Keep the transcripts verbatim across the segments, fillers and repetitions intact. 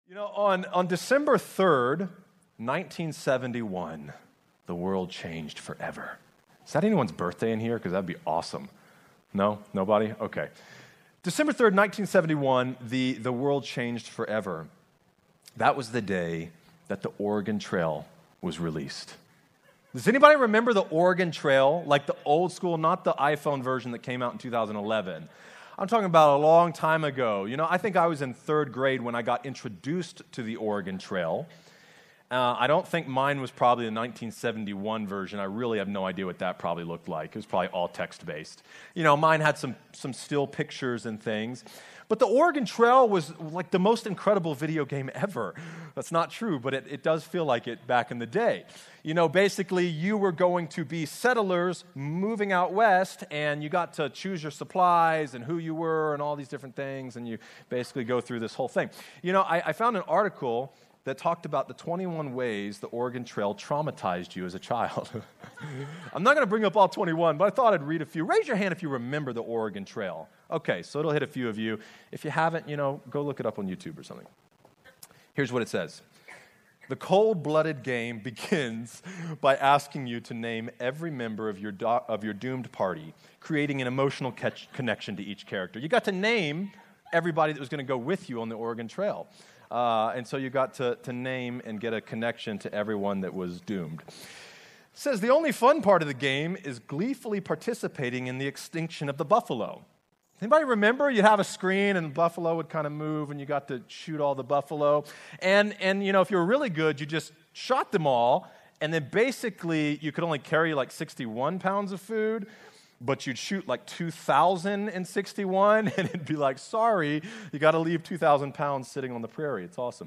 You know, on, on December third, nineteen seventy-one, the world changed forever. Is that anyone's birthday in here? Because that'd be awesome. No? Nobody? Okay. December third, nineteen seventy-one, the, the world changed forever. That was the day that the Oregon Trail was released. Does anybody remember the Oregon Trail? Like the old school, not the iPhone version that came out in two thousand eleven. I'm talking about a long time ago. You know, I think I was in third grade when I got introduced to the Oregon Trail. Uh, I don't think mine was probably the nineteen seventy-one version. I really have no idea what that probably looked like. It was probably all text-based. You know, mine had some, some still pictures and things. But the Oregon Trail was like the most incredible video game ever. That's not true, but it, it does feel like it back in the day. You know, basically, you were going to be settlers moving out west, and you got to choose your supplies and who you were and all these different things, and you basically go through this whole thing. You know, I, I found an article that talked about the twenty-one ways the Oregon Trail traumatized you as a child. I'm not going to bring up all twenty-one, but I thought I'd read a few. Raise your hand if you remember the Oregon Trail. Okay, so it'll hit a few of you. If you haven't, you know, go look it up on YouTube or something. Here's what it says. The cold-blooded game begins by asking you to name every member of your do- of your doomed party, creating an emotional catch- connection to each character. You got to name everybody that was going to go with you on the Oregon Trail. Uh, and so you got to, to name and get a connection to everyone that was doomed. It says the only fun part of the game is gleefully participating in the extinction of the buffalo. Anybody remember? You'd have a screen and the buffalo would kind of move and you got to shoot all the buffalo. And, and you know, if you were really good, you just shot them all. And then basically you could only carry like sixty-one pounds of food, but you'd shoot like two thousand sixty-one, and it'd be like, sorry, you got to leave two thousand pounds sitting on the prairie. It's awesome.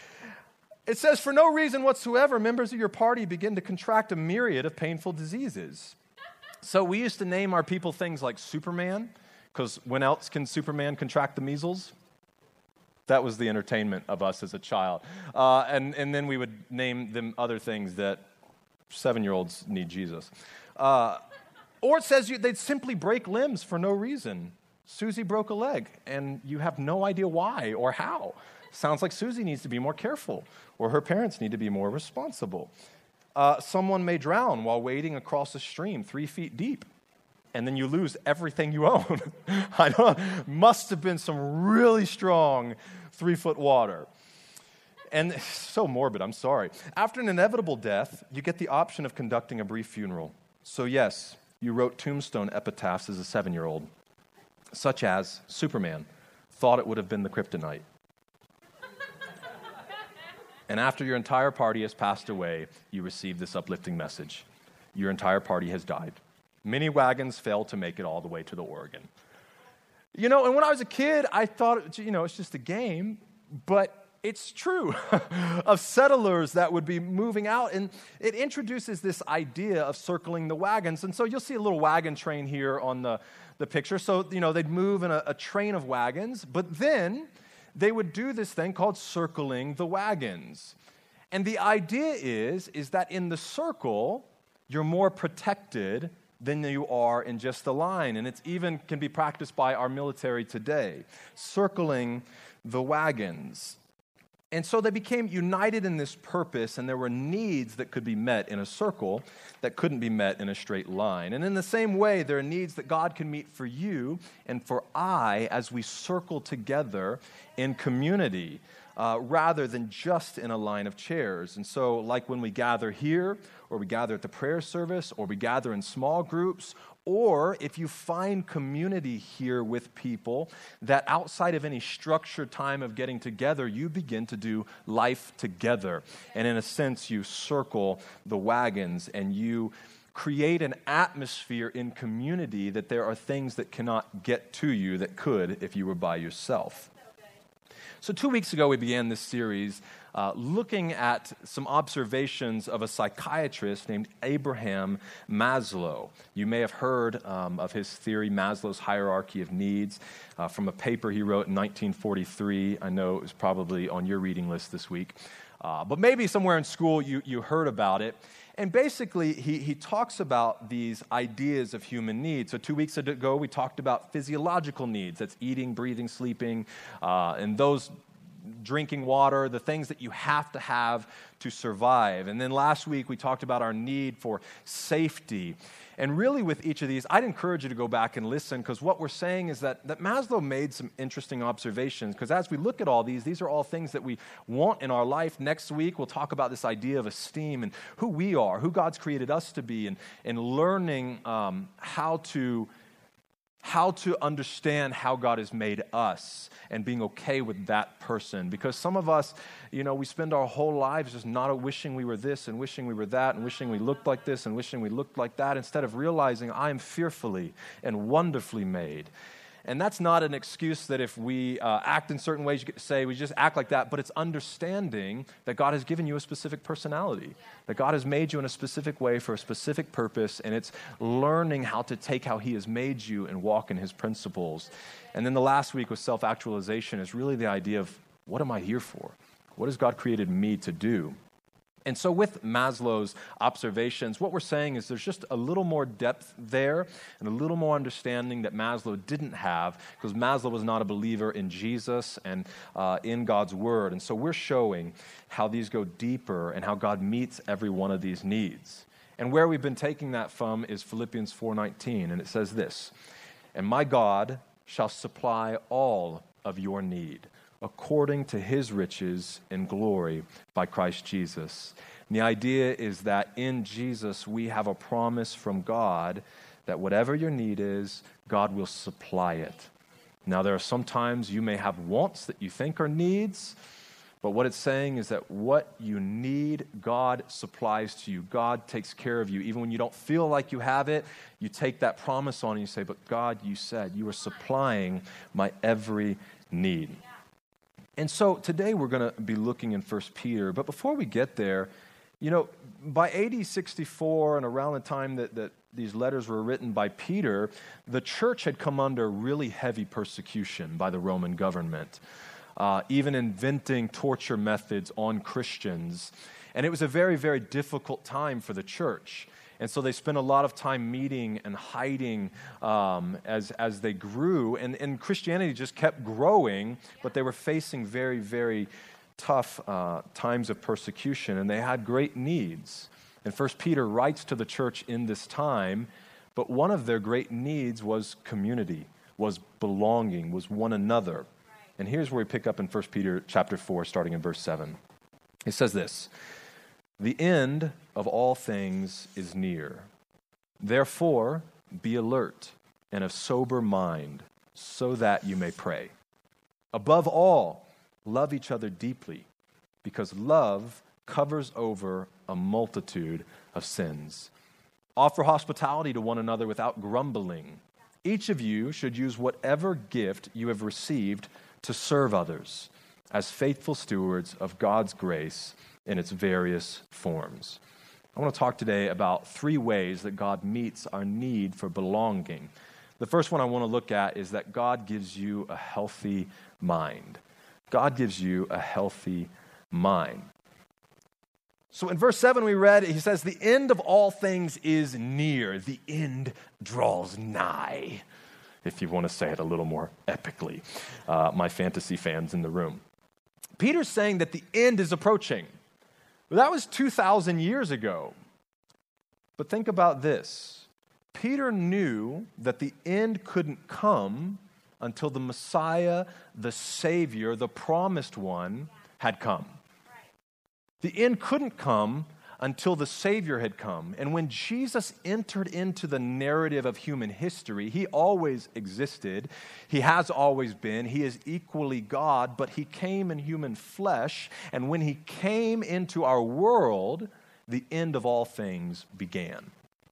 It says, for no reason whatsoever, members of your party begin to contract a myriad of painful diseases. So we used to name our people things like Superman, because when else can Superman contract the measles? That was the entertainment of us as a child. Uh, and, and then we would name them other things that seven-year-olds need Jesus. Uh, Or it says you, they'd simply break limbs for no reason. Susie broke a leg, and you have no idea why or how. Sounds like Susie needs to be more careful, or her parents need to be more responsible. Uh, someone may drown while wading across a stream three feet deep, and then you lose everything you own. I don't know. Must have been some really strong three-foot water. And it's so morbid, I'm sorry. After an inevitable death, you get the option of conducting a brief funeral. So yes, you wrote tombstone epitaphs as a seven-year-old, such as Superman thought it would have been the kryptonite. And after your entire party has passed away, you receive this uplifting message. Your entire party has died. Many wagons failed to make it all the way to the Oregon. You know, and when I was a kid, I thought, you know, it's just a game, but it's true, of settlers that would be moving out, and it introduces this idea of circling the wagons. And so you'll see a little wagon train here on the, the picture. So, you know, they'd move in a, a train of wagons, but then they would do this thing called circling the wagons. And the idea is, is that in the circle, you're more protected than you are in just the line. And it's even can be practiced by our military today, circling the wagons. And so they became united in this purpose, and there were needs that could be met in a circle that couldn't be met in a straight line. And in the same way, there are needs that God can meet for you and for I as we circle together in community, uh, rather than just in a line of chairs. And so, like when we gather here, or we gather at the prayer service, or we gather in small groups, or if you find community here with people that outside of any structured time of getting together, you begin to do life together. And in a sense, you circle the wagons and you create an atmosphere in community that there are things that cannot get to you that could if you were by yourself. So two weeks ago, we began this series uh, looking at some observations of a psychiatrist named Abraham Maslow. You may have heard um, of his theory, Maslow's hierarchy of needs, uh, from a paper he wrote in nineteen forty-three. I know it was probably on your reading list this week. Uh, but maybe somewhere in school you, you heard about it. And basically, he, he talks about these ideas of human needs. So two weeks ago, we talked about physiological needs. That's eating, breathing, sleeping, uh, and those drinking water, the things that you have to have to survive. And then last week we talked about our need for safety. And really with each of these, I'd encourage you to go back and listen, because what we're saying is that, that Maslow made some interesting observations, because as we look at all these, these are all things that we want in our life. Next week, we'll talk about this idea of esteem and who we are, who God's created us to be, and, and learning um, how to how to understand how God has made us and being okay with that person. Because some of us, you know, we spend our whole lives just not wishing we were this and wishing we were that and wishing we looked like this and wishing we looked like that, instead of realizing I am fearfully and wonderfully made. And that's not an excuse that if we uh, act in certain ways, you get to say we just act like that, but it's understanding that God has given you a specific personality, that God has made you in a specific way for a specific purpose, and it's learning how to take how He has made you and walk in His principles. And then the last week with self-actualization is really the idea of, what am I here for? What has God created me to do? And so with Maslow's observations, what we're saying is there's just a little more depth there and a little more understanding that Maslow didn't have, because Maslow was not a believer in Jesus and uh, in God's Word. And so we're showing how these go deeper and how God meets every one of these needs. And where we've been taking that from is Philippians four nineteen, and it says this, "And my God shall supply all of your need, according to His riches in glory by Christ Jesus." And the idea is that in Jesus we have a promise from God that whatever your need is, God will supply it. Now there are some times you may have wants that you think are needs, but what it's saying is that what you need, God supplies to you. God takes care of you. Even when you don't feel like you have it, you take that promise on and you say, but God, you said you are supplying my every need. And so today we're going to be looking in First Peter, but before we get there, you know, by A D sixty-four and around the time that, that these letters were written by Peter, the church had come under really heavy persecution by the Roman government, uh, even inventing torture methods on Christians. And it was a very, very difficult time for the church. And so they spent a lot of time meeting and hiding um, as, as they grew. And, and Christianity just kept growing, but they were facing very, very tough uh, times of persecution, and they had great needs. And First Peter writes to the church in this time, but one of their great needs was community, was belonging, was one another. Right. And here's where we pick up in First Peter chapter four, starting in verse seven. It says this, "The end of all things is near. Therefore, be alert and of sober mind, so that you may pray. Above all, love each other deeply, because love covers over a multitude of sins. Offer hospitality to one another without grumbling. Each of you should use whatever gift you have received to serve others as faithful stewards of God's grace in its various forms." I want to talk today about three ways that God meets our need for belonging. The first one I want to look at is that God gives you a healthy mind. God gives you a healthy mind. So in verse seven we read, he says, "The end of all things is near. The end draws nigh." If you want to say it a little more epically, uh, my fantasy fans in the room. Peter's saying that the end is approaching. That was two thousand years ago. But think about this. Peter knew that the end couldn't come until the Messiah, the Savior, the promised one, had come. The end couldn't come until the Savior had come. And when Jesus entered into the narrative of human history, he always existed. He has always been. He is equally God, but he came in human flesh. And when he came into our world, the end of all things began.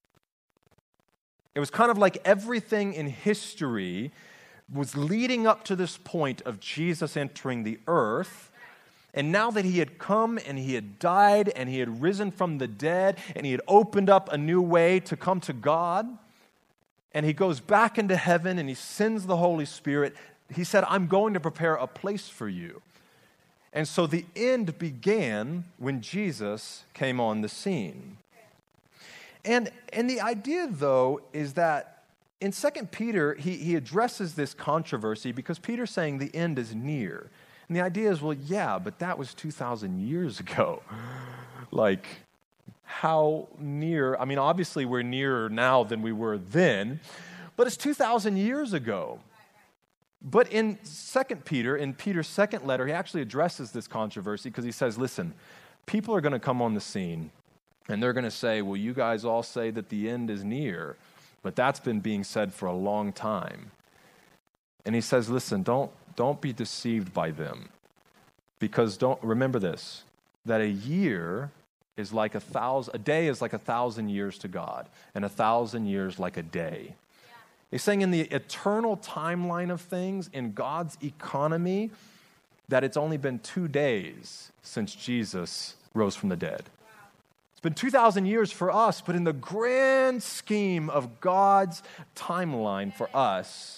It was kind of like everything in history was leading up to this point of Jesus entering the earth. And now that he had come and he had died and he had risen from the dead and he had opened up a new way to come to God, and he goes back into heaven and he sends the Holy Spirit, he said, "I'm going to prepare a place for you." And so the end began when Jesus came on the scene. And, and the idea, though, is that in Second Peter, he, he addresses this controversy because Peter's saying the end is near. And the idea is, well, yeah, but that was two thousand years ago. Like, how near, I mean, obviously we're nearer now than we were then, but it's two thousand years ago. But in Second Peter, in Peter's second letter, he actually addresses this controversy because he says, listen, people are going to come on the scene and they're going to say, well, you guys all say that the end is near, but that's been being said for a long time. And he says, listen, don't don't be deceived by them, because don't remember this, that a year is like a thousand, a day is like a thousand years to God, and a thousand years like a day. Yeah. He's saying in the eternal timeline of things, in God's economy, that it's only been two days since Jesus rose from the dead. Wow. It's been two thousand years for us, but in the grand scheme of God's timeline for us,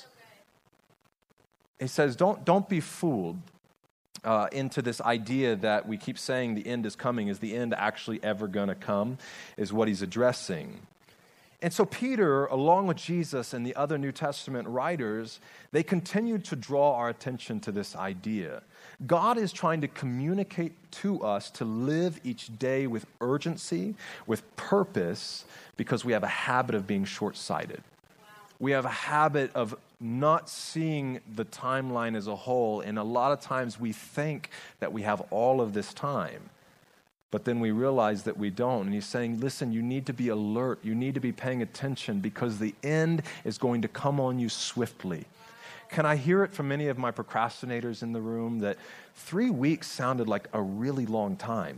he says, don't, don't be fooled uh, into this idea that we keep saying the end is coming. Is the end actually ever going to come? Is what he's addressing. And so Peter, along with Jesus and the other New Testament writers, they continue to draw our attention to this idea. God is trying to communicate to us to live each day with urgency, with purpose, because we have a habit of being short-sighted. We have a habit of not seeing the timeline as a whole, and a lot of times we think that we have all of this time, but then we realize that we don't. And he's saying, listen, you need to be alert. You need to be paying attention, because the end is going to come on you swiftly. Can I hear it from many of my procrastinators in the room that three weeks sounded like a really long time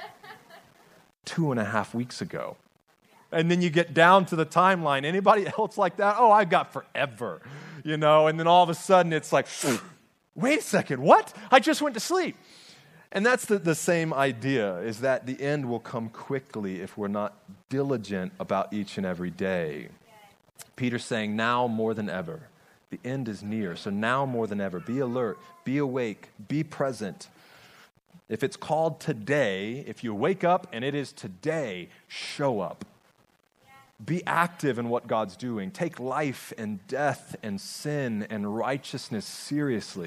two and a half weeks ago? And then you get down to the timeline. Anybody else like that? Oh, I've got forever, you know? And then all of a sudden it's like, wait a second, what? I just went to sleep. And that's the, the same idea, is that the end will come quickly if we're not diligent about each and every day. Peter's saying, now more than ever, the end is near. So now more than ever, be alert, be awake, be present. If it's called today, if you wake up and it is today, show up. Be active in what God's doing. Take life and death and sin and righteousness seriously.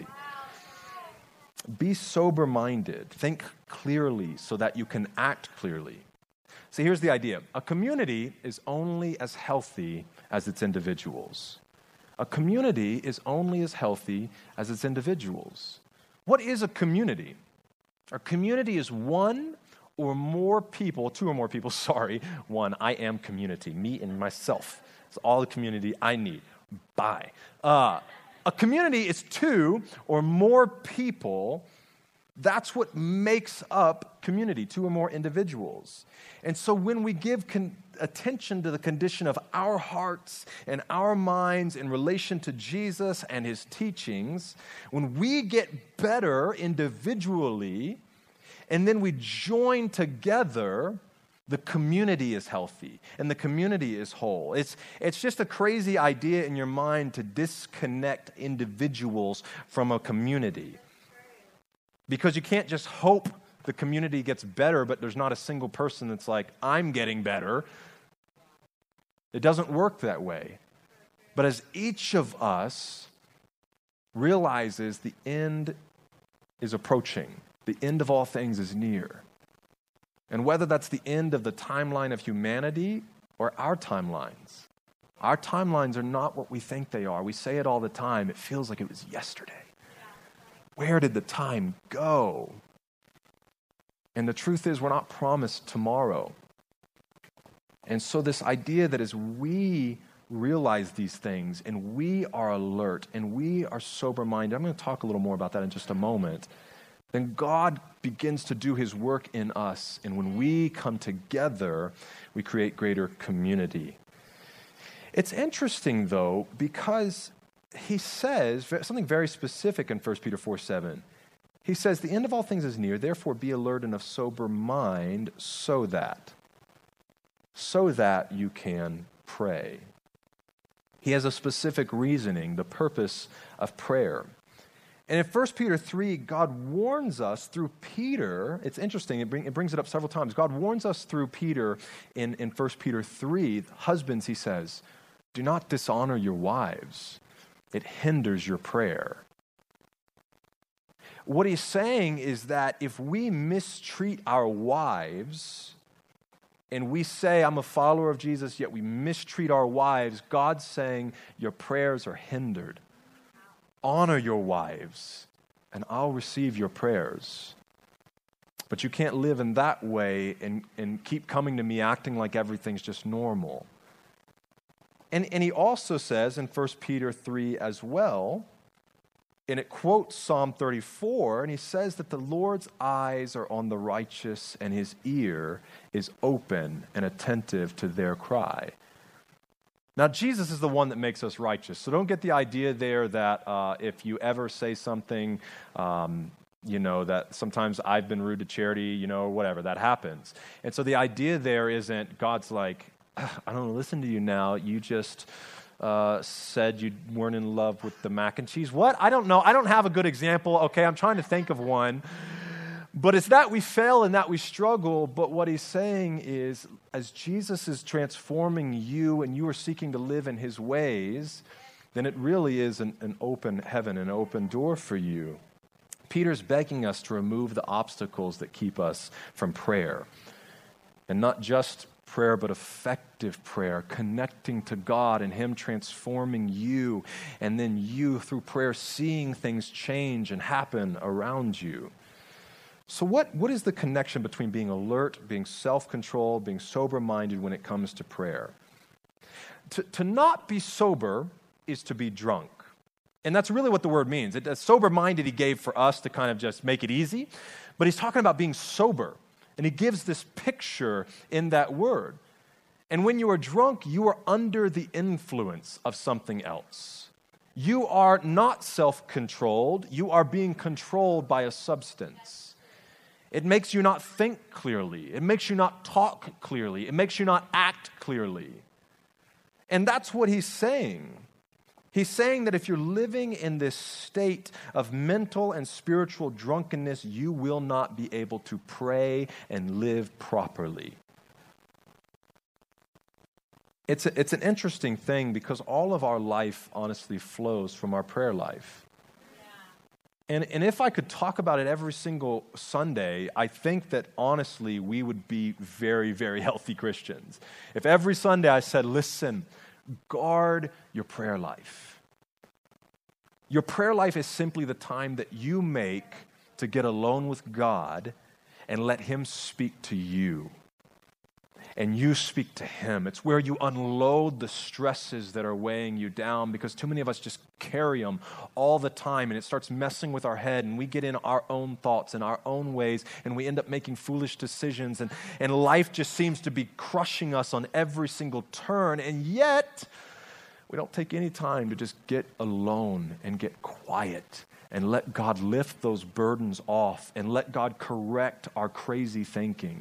Be sober-minded. Think clearly so that you can act clearly. See, here's the idea. A community is only as healthy as its individuals. A community is only as healthy as its individuals. What is a community? A community is one or more people, two or more people, sorry, one, I am community, me and myself. It's all the community I need. Bye. Uh, a community is two or more people. That's what makes up community, two or more individuals. And so when we give con- attention to the condition of our hearts and our minds in relation to Jesus and his teachings, when we get better individually, and then we join together, the community is healthy and the community is whole. It's, it's just a crazy idea in your mind to disconnect individuals from a community. Because you can't just hope the community gets better, but there's not a single person that's like, I'm getting better. It doesn't work that way. But as each of us realizes the end is approaching, the end of all things is near. And whether that's the end of the timeline of humanity or our timelines, our timelines are not what we think they are. We say it all the time. It feels like it was yesterday. Where did the time go? And the truth is, we're not promised tomorrow. And so this idea that as we realize these things and we are alert and we are sober-minded, I'm going to talk a little more about that in just a moment, then God begins to do his work in us. And when we come together, we create greater community. It's interesting, though, because he says something very specific in First Peter four seven. He says, the end of all things is near, therefore be alert and of sober mind, so that, so that you can pray. He has a specific reasoning, the purpose of prayer. And in First Peter three, God warns us through Peter. It's interesting, it, bring, it brings it up several times. God warns us through Peter in, in First Peter three. Husbands, he says, do not dishonor your wives. It hinders your prayer. What he's saying is that if we mistreat our wives, and we say, I'm a follower of Jesus, yet we mistreat our wives, God's saying, your prayers are hindered. Honor your wives, and I'll receive your prayers. But you can't live in that way and, and keep coming to me acting like everything's just normal. And, and he also says in First Peter three as well, and it quotes Psalm thirty-four, and he says that the Lord's eyes are on the righteous and his ear is open and attentive to their cry. Now, Jesus is the one that makes us righteous, so don't get the idea there that uh, if you ever say something, um, you know, that sometimes I've been rude to Charity, you know, whatever, that happens. And so the idea there isn't God's like, I don't listen to you now, you just uh, said you weren't in love with the mac and cheese. What? I don't know. I don't have a good example. Okay, I'm trying to think of one. But it's that we fail and that we struggle. But what he's saying is, as Jesus is transforming you and you are seeking to live in his ways, then it really is an, an open heaven, an open door for you. Peter's begging us to remove the obstacles that keep us from prayer. And not just prayer, but effective prayer, connecting to God and him transforming you, and then you, through prayer, seeing things change and happen around you. So what, what is the connection between being alert, being self-controlled, being sober-minded when it comes to prayer? To, to not be sober is to be drunk. And that's really what the word means. It, sober-minded he gave for us to kind of just make it easy, but he's talking about being sober. And he gives this picture in that word. And when you are drunk, you are under the influence of something else. You are not self-controlled. You are being controlled by a substance. It makes you not think clearly. It makes you not talk clearly. It makes you not act clearly. And that's what he's saying. He's saying that if you're living in this state of mental and spiritual drunkenness, you will not be able to pray and live properly. It's a, it's an interesting thing because all of our life honestly flows from our prayer life. And, and if I could talk about it every single Sunday, I think that honestly we would be very, very healthy Christians. If every Sunday I said, listen, guard your prayer life. Your prayer life is simply the time that you make to get alone with God and let him speak to you. And you speak to him. It's where you unload the stresses that are weighing you down, because too many of us just carry them all the time, and it starts messing with our head, and we get in our own thoughts and our own ways, and we end up making foolish decisions, and, and life just seems to be crushing us on every single turn, and yet we don't take any time to just get alone and get quiet and let God lift those burdens off and let God correct our crazy thinking.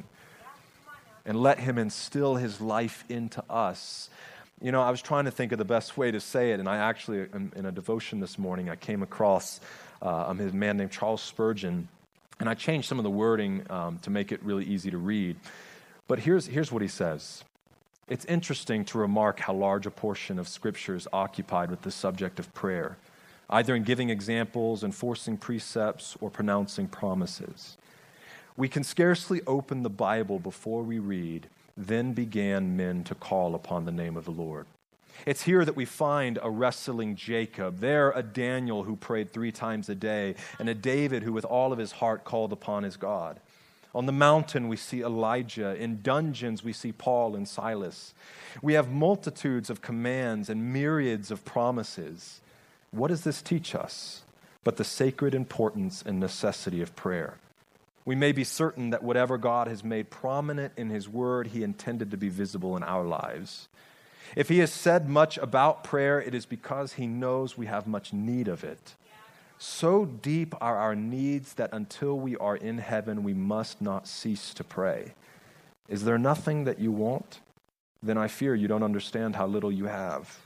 And let him instill his life into us. You know, I was trying to think of the best way to say it, and I actually, in a devotion this morning, I came across uh, a man named Charles Spurgeon, and I changed some of the wording um, to make it really easy to read. But here's, here's what he says. It's interesting to remark how large a portion of Scripture is occupied with the subject of prayer, either in giving examples, enforcing precepts, or pronouncing promises. We can scarcely open the Bible before we read, then began men to call upon the name of the Lord. It's here that we find a wrestling Jacob, there a Daniel who prayed three times a day, and a David who with all of his heart called upon his God. On the mountain we see Elijah, in dungeons we see Paul and Silas. We have multitudes of commands and myriads of promises. What does this teach us but the sacred importance and necessity of prayer? We may be certain that whatever God has made prominent in his word, he intended to be visible in our lives. If he has said much about prayer, it is because he knows we have much need of it. So deep are our needs that until we are in heaven, we must not cease to pray. Is there nothing that you want? Then I fear you don't understand how little you have.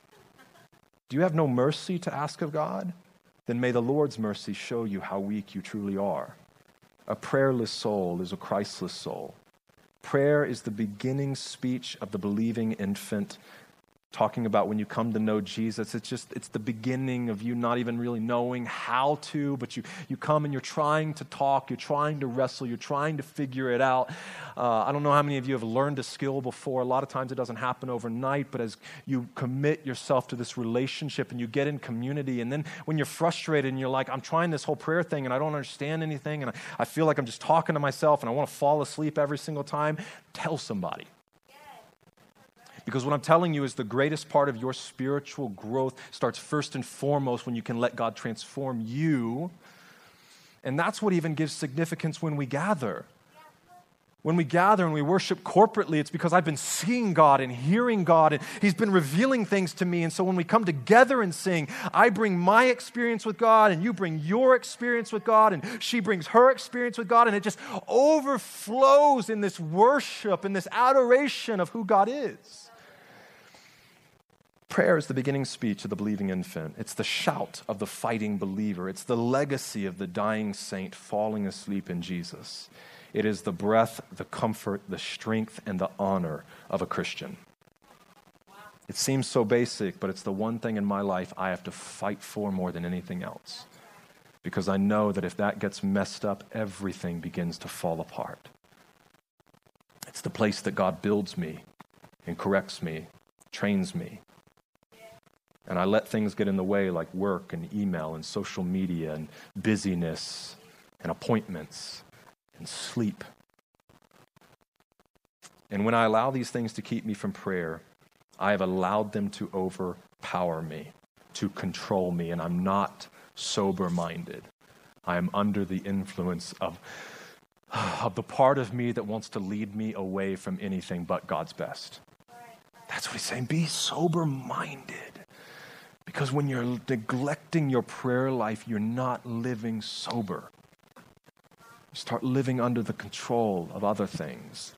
Do you have no mercy to ask of God? Then may the Lord's mercy show you how weak you truly are. A prayerless soul is a Christless soul. Prayer is the beginning speech of the believing infant. talking about when you come to know Jesus, it's just, it's the beginning of you not even really knowing how to, but you, you come and you're trying to talk, you're trying to wrestle, you're trying to figure it out. Uh, I don't know how many of you have learned a skill before. A lot of times it doesn't happen overnight, but as you commit yourself to this relationship and you get in community, and then when you're frustrated and you're like, I'm trying this whole prayer thing and I don't understand anything, and I, I feel like I'm just talking to myself and I want to fall asleep every single time, tell somebody. Because what I'm telling you is the greatest part of your spiritual growth starts first and foremost when you can let God transform you. And that's what even gives significance when we gather. When we gather and we worship corporately, it's because I've been seeing God and hearing God, and He's been revealing things to me. And so when we come together and sing, I bring my experience with God, and you bring your experience with God, and she brings her experience with God, and it just overflows in this worship and this adoration of who God is. Prayer is the beginning speech of the believing infant. It's the shout of the fighting believer. It's the legacy of the dying saint falling asleep in Jesus. It is the breath, the comfort, the strength, and the honor of a Christian. It seems so basic, but it's the one thing in my life I have to fight for more than anything else. Because I know that if that gets messed up, everything begins to fall apart. It's the place that God builds me and corrects me, trains me. And I let things get in the way like work and email and social media and busyness and appointments and sleep. And when I allow these things to keep me from prayer, I have allowed them to overpower me, to control me, and I'm not sober-minded. I am under the influence of, of the part of me that wants to lead me away from anything but God's best. That's what he's saying. Be sober-minded. Because when you're neglecting your prayer life, you're not living sober. You start living under the control of other things.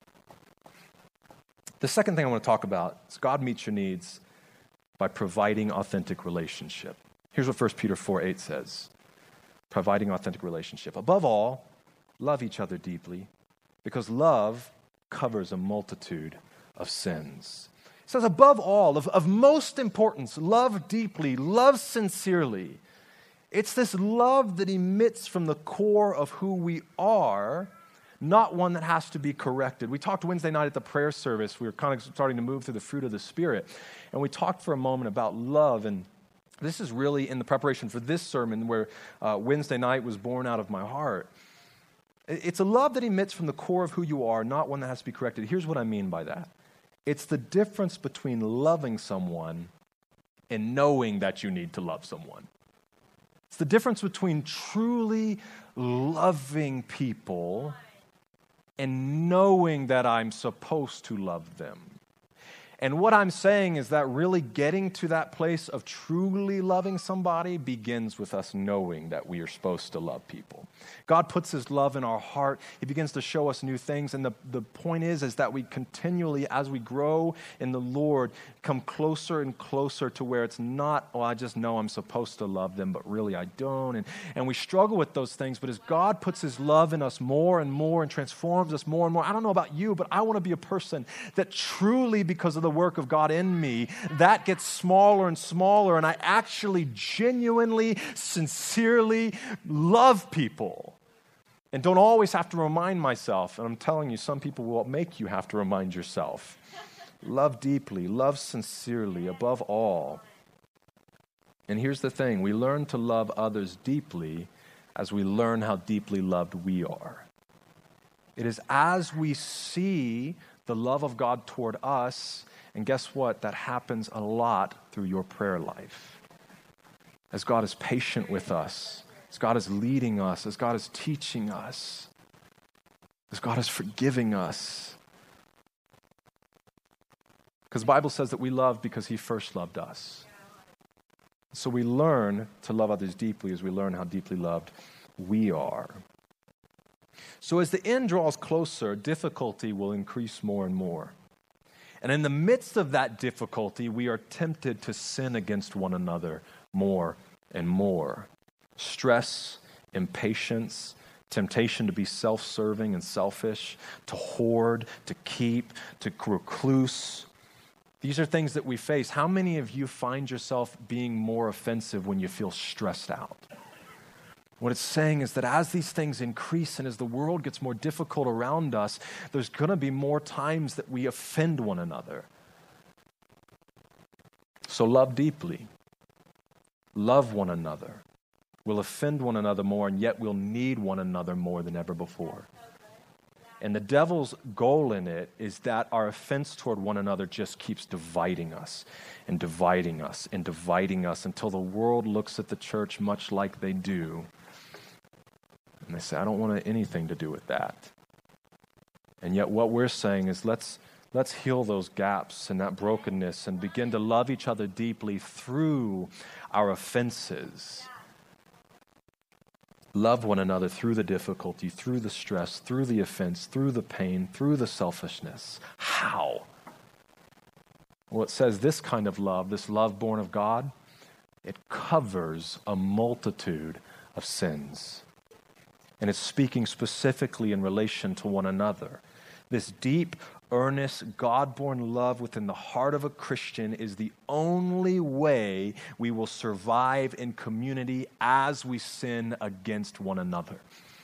The second thing I want to talk about is God meets your needs by providing authentic relationship. Here's what First Peter four eight says. Providing authentic relationship. Above all, love each other deeply, because love covers a multitude of sins. It says above all, of, of most importance, love deeply, love sincerely. It's this love that emits from the core of who we are, not one that has to be corrected. We talked Wednesday night at the prayer service. We were kind of starting to move through the fruit of the Spirit. And we talked for a moment about love. And this is really in the preparation for this sermon where uh, Wednesday night was born out of my heart. It's a love that emits from the core of who you are, not one that has to be corrected. Here's what I mean by that. It's the difference between loving someone and knowing that you need to love someone. It's the difference between truly loving people and knowing that I'm supposed to love them. And what I'm saying is that really getting to that place of truly loving somebody begins with us knowing that we are supposed to love people. God puts his love in our heart. He begins to show us new things. And the, the point is, is that we continually, as we grow in the Lord, come closer and closer to where it's not, oh, I just know I'm supposed to love them, but really I don't. And, and we struggle with those things. But as God puts his love in us more and more and transforms us more and more, I don't know about you, but I want to be a person that truly, because of the work of God in me, that gets smaller and smaller, and I actually genuinely, sincerely love people. And don't always have to remind myself, and I'm telling you, some people will make you have to remind yourself. Love deeply, love sincerely, above all. And here's the thing, we learn to love others deeply as we learn how deeply loved we are. It is as we see the love of God toward us. And guess what? That happens a lot through your prayer life. As God is patient with us, as God is leading us, as God is teaching us, as God is forgiving us. Because the Bible says that we love because he first loved us. So we learn to love others deeply as we learn how deeply loved we are. So as the end draws closer, difficulty will increase more and more. And in the midst of that difficulty, we are tempted to sin against one another more and more. Stress, impatience, temptation to be self-serving and selfish, to hoard, to keep, to recluse, These are things that we face. How many of you find yourself being more offensive when you feel stressed out? What it's saying is that as these things increase and as the world gets more difficult around us, there's going to be more times that we offend one another. So love deeply. Love one another. We'll offend one another more, and yet we'll need one another more than ever before. And the devil's goal in it is that our offense toward one another just keeps dividing us and dividing us and dividing us until the world looks at the church much like they do. And they say, I don't want anything to do with that. And yet what we're saying is let's let's heal those gaps and that brokenness and begin to love each other deeply through our offenses. Love one another through the difficulty, through the stress, through the offense, through the pain, through the selfishness. How? Well, it says this kind of love, this love born of God, it covers a multitude of sins. And it's speaking specifically in relation to one another. This deep, earnest, God-born love within the heart of a Christian is the only way we will survive in community as we sin against one another,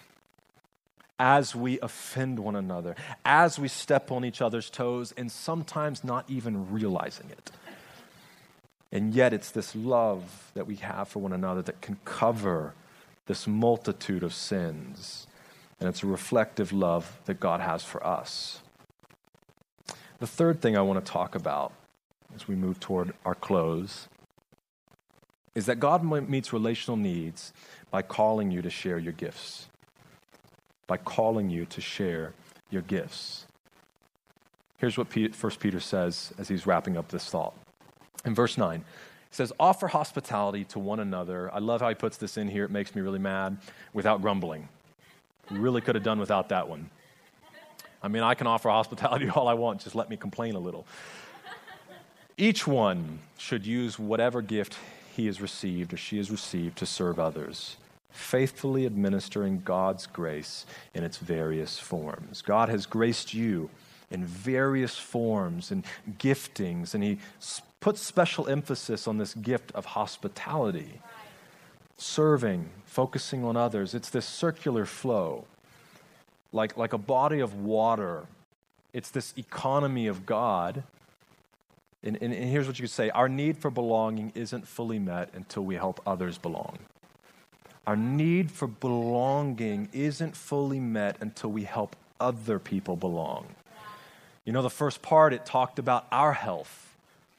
as we offend one another, as we step on each other's toes, and sometimes not even realizing it. And yet it's this love that we have for one another that can cover this multitude of sins. And it's a reflective love that God has for us. The third thing I want to talk about as we move toward our close is that God meets relational needs by calling you to share your gifts. By calling you to share your gifts. Here's what First Peter says as he's wrapping up this thought. In verse nine, he says, offer hospitality to one another. I love how he puts this in here. It makes me really mad. Without grumbling. Really could have done without that one. I mean, I can offer hospitality all I want. Just let me complain a little. Each one should use whatever gift he has received or she has received to serve others, faithfully administering God's grace in its various forms. God has graced you in various forms and giftings, and he puts special emphasis on this gift of hospitality, serving, focusing on others. It's this circular flow. Like, like a body of water. It's this economy of God. And, and, and here's what you could say. Our need for belonging isn't fully met until we help others belong. Our need for belonging isn't fully met until we help other people belong. You know, the first part, it talked about our health.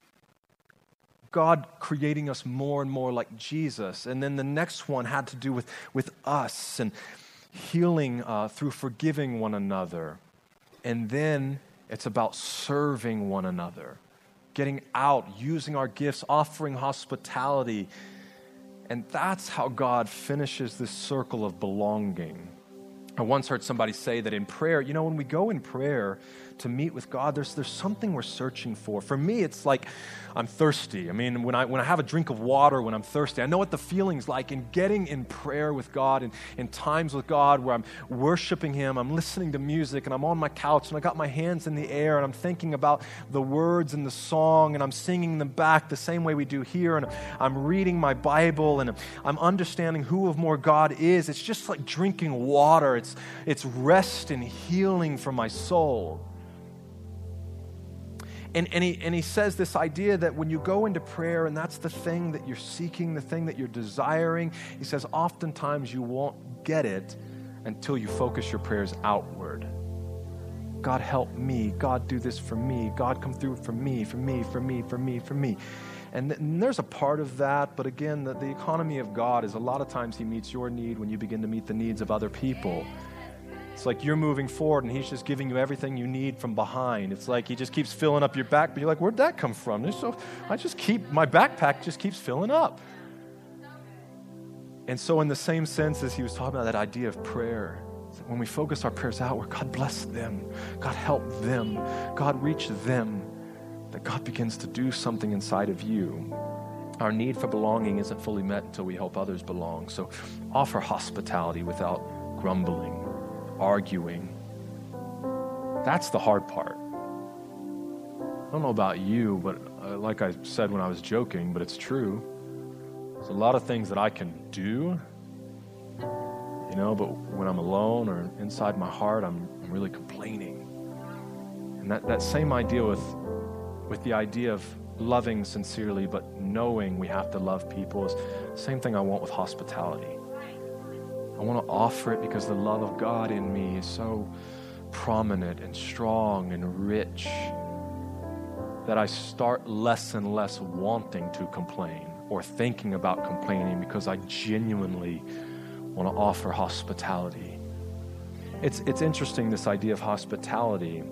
God creating us more and more like Jesus. And then the next one had to do with, with us and healing uh, through forgiving one another. And then it's about serving one another, getting out, using our gifts, offering hospitality. And that's how God finishes this circle of belonging. I once heard somebody say that in prayer, you know, when we go in prayer to meet with God, there's there's something we're searching for. For me, it's like I'm thirsty. I mean, when I when I have a drink of water when I'm thirsty, I know what the feeling's like. And getting in prayer with God and in times with God where I'm worshiping Him, I'm listening to music, and I'm on my couch, and I got my hands in the air, and I'm thinking about the words in the song, and I'm singing them back the same way we do here, and I'm reading my Bible, and I'm understanding who of more God is. It's just like drinking water. It's it's rest and healing for my soul. And, and, he, and he says this idea that when you go into prayer and that's the thing that you're seeking, the thing that you're desiring, he says oftentimes you won't get it until you focus your prayers outward. God help me. God do this for me. God come through for me, for me, for me, for me, for me. And, th- and there's a part of that, but again, the, the economy of God is a lot of times He meets your need when you begin to meet the needs of other people. It's like you're moving forward and He's just giving you everything you need from behind. It's like He just keeps filling up your back, but you're like, where'd that come from? There's so I just keep, my backpack just keeps filling up. And so in the same sense as he was talking about that idea of prayer, when we focus our prayers outward, God bless them, God help them, God reach them, that God begins to do something inside of you. Our need for belonging isn't fully met until we help others belong. So offer hospitality without grumbling, arguing. That's the hard part. I don't know about you, but uh, like I said when I was joking, but it's true. There's a lot of things that I can do, you know, but when I'm alone or inside my heart, I'm, I'm really complaining. And that, that same idea with, with the idea of loving sincerely, but knowing we have to love people is the same thing I want with hospitality. I want to offer it because the love of God in me is so prominent and strong and rich that I start less and less wanting to complain or thinking about complaining because I genuinely want to offer hospitality. It's, it's interesting, this idea of hospitality,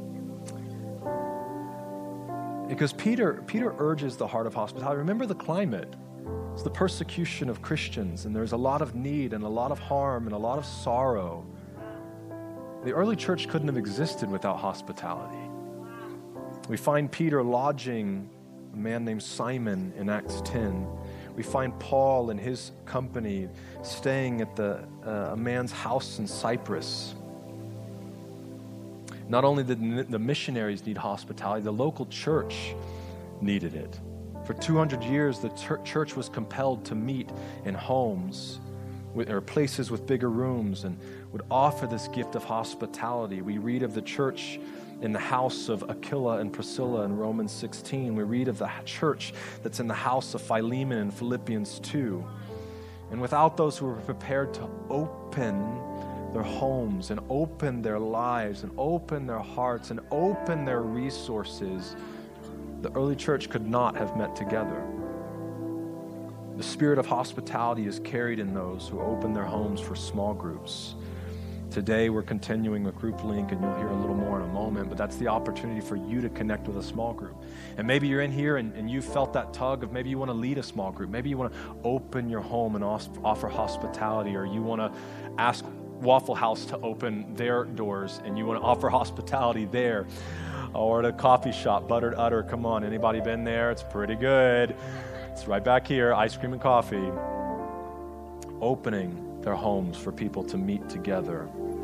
because Peter, Peter urges the heart of hospitality. Remember the climate. It's the persecution of Christians, and there's a lot of need and a lot of harm and a lot of sorrow. The early church couldn't have existed without hospitality. We find Peter lodging a man named Simon in Acts ten. We find Paul and his company staying at the, uh, a man's house in Cyprus. Not only did the missionaries need hospitality, the local church needed it. For two hundred years, the ter- church was compelled to meet in homes with, or places with bigger rooms and would offer this gift of hospitality. We read of the church in the house of Aquila and Priscilla in Romans sixteen. We read of the church that's in the house of Philemon in Philippians two. And without those who were prepared to open their homes and open their lives and open their hearts and open their resources, the early church could not have met together. The spirit of hospitality is carried in those who open their homes for small groups. Today, we're continuing with Group Link, and you'll hear a little more in a moment, but that's the opportunity for you to connect with a small group. And maybe you're in here and, and you felt that tug of maybe you want to lead a small group. Maybe you want to open your home and os- offer hospitality, or you want to ask Waffle House to open their doors and you want to offer hospitality there. Or at a coffee shop, Buttered Udder. Come on, anybody been there? It's pretty good. It's right back here, ice cream and coffee. Opening their homes for people to meet together.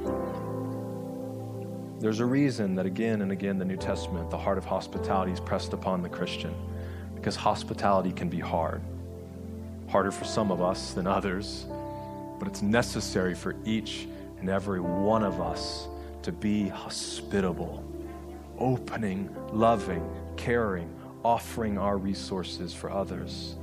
There's a reason that again and again the New Testament, the heart of hospitality is pressed upon the Christian, because hospitality can be hard. Harder for some of us than others, but it's necessary for each and every one of us to be hospitable, opening, loving, caring, offering our resources for others.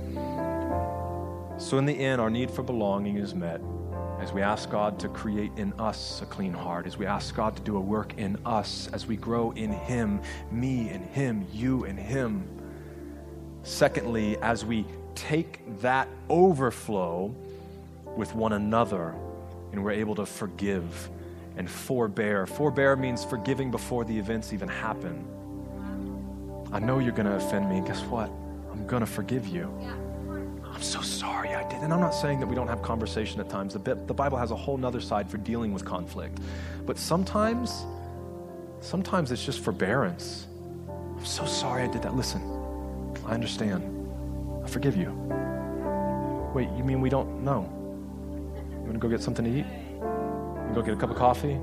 So in the end, our need for belonging is met as we ask God to create in us a clean heart, as we ask God to do a work in us, as we grow in Him, me and Him, you and Him. Secondly, as we take that overflow with one another and we're able to forgive and forbear. Forbear means forgiving before the events even happen. I know you're going to offend me, and guess what? I'm going to forgive you. I'm so sorry I did. And I'm not saying that we don't have conversation at times. The, the Bible has a whole nother side for dealing with conflict. But sometimes, sometimes it's just forbearance. I'm so sorry I did that. Listen, I understand. I forgive you. Wait, you mean we don't know? You want to go get something to eat? You want to go get a cup of coffee?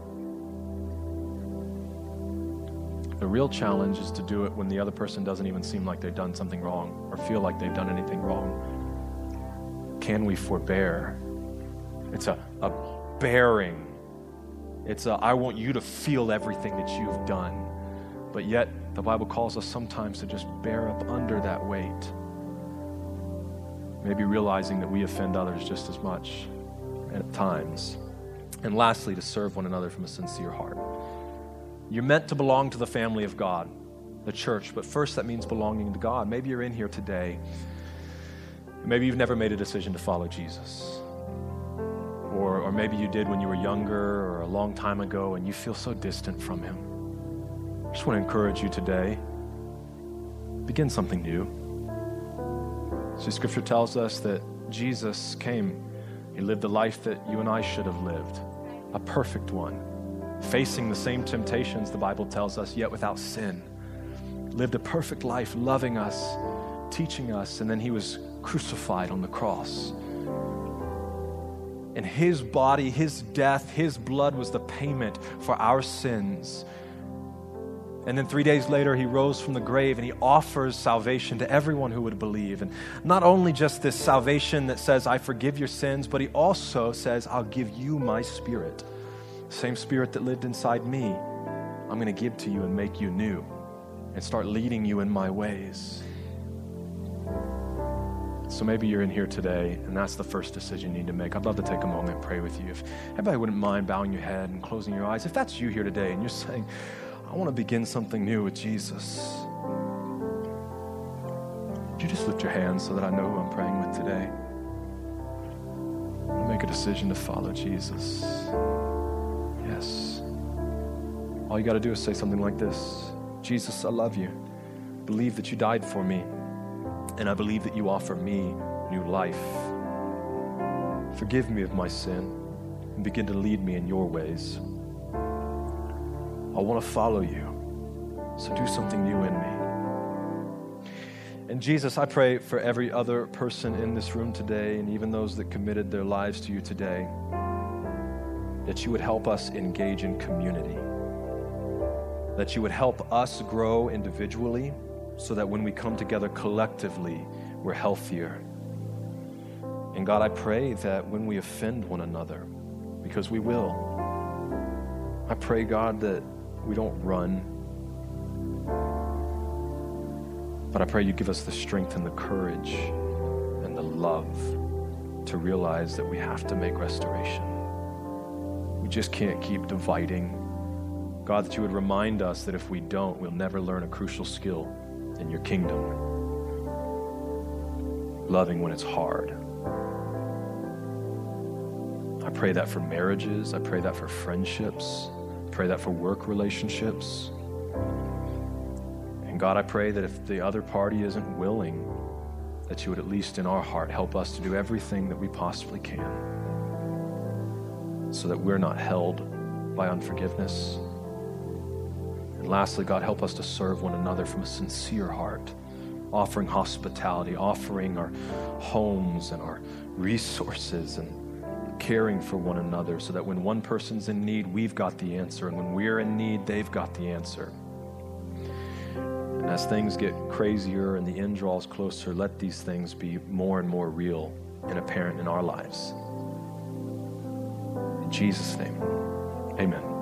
The real challenge is to do it when the other person doesn't even seem like they've done something wrong or feel like they've done anything wrong. Can we forbear? It's a, a bearing. It's a, I want you to feel everything that you've done. But yet, the Bible calls us sometimes to just bear up under that weight. Maybe realizing that we offend others just as much at times. And lastly, to serve one another from a sincere heart. You're meant to belong to the family of God, the church, but first that means belonging to God. Maybe you're in here today. Maybe you've never made a decision to follow Jesus. Or, or maybe you did when you were younger or a long time ago and you feel so distant from Him. I just want to encourage you today. Begin something new. So Scripture tells us that Jesus came. He lived a life that you and I should have lived, a perfect one, facing the same temptations, the Bible tells us, yet without sin. Lived a perfect life, loving us, teaching us, and then He was crucified on the cross. And His body, His death, His blood was the payment for our sins. And then three days later, he rose from the grave and he offers salvation to everyone who would believe. And not only just this salvation that says, I forgive your sins, but he also says, I'll give you my spirit. The same spirit that lived inside me, I'm going to give to you and make you new and start leading you in my ways. So maybe you're in here today and that's the first decision you need to make. I'd love to take a moment and pray with you. If everybody wouldn't mind bowing your head and closing your eyes. If that's you here today and you're saying, I want to begin something new with Jesus. Would you just lift your hands so that I know who I'm praying with today? Make a decision to follow Jesus. Yes. All you got to do is say something like this. Jesus, I love you. Believe that you died for me. And I believe that you offer me new life. Forgive me of my sin and begin to lead me in your ways. I want to follow you, so do something new in me. And Jesus, I pray for every other person in this room today, and even those that committed their lives to you today, that you would help us engage in community, that you would help us grow individually, so that when we come together collectively, we're healthier. And God, I pray that when we offend one another, because we will, I pray, God, that we don't run, but I pray you give us the strength and the courage and the love to realize that we have to make restoration. We just can't keep dividing. God, that you would remind us that if we don't, we'll never learn a crucial skill in your kingdom. Loving when it's hard. I pray that for marriages. I pray that for friendships. Pray that for work relationships. And God, I pray that if the other party isn't willing, that you would at least in our heart help us to do everything that we possibly can so that we're not held by unforgiveness. And lastly, God, help us to serve one another from a sincere heart, offering hospitality, offering our homes and our resources and caring for one another so that when one person's in need, we've got the answer. And when we're in need, they've got the answer. And as things get crazier and the end draws closer, let these things be more and more real and apparent in our lives. In Jesus' name, amen.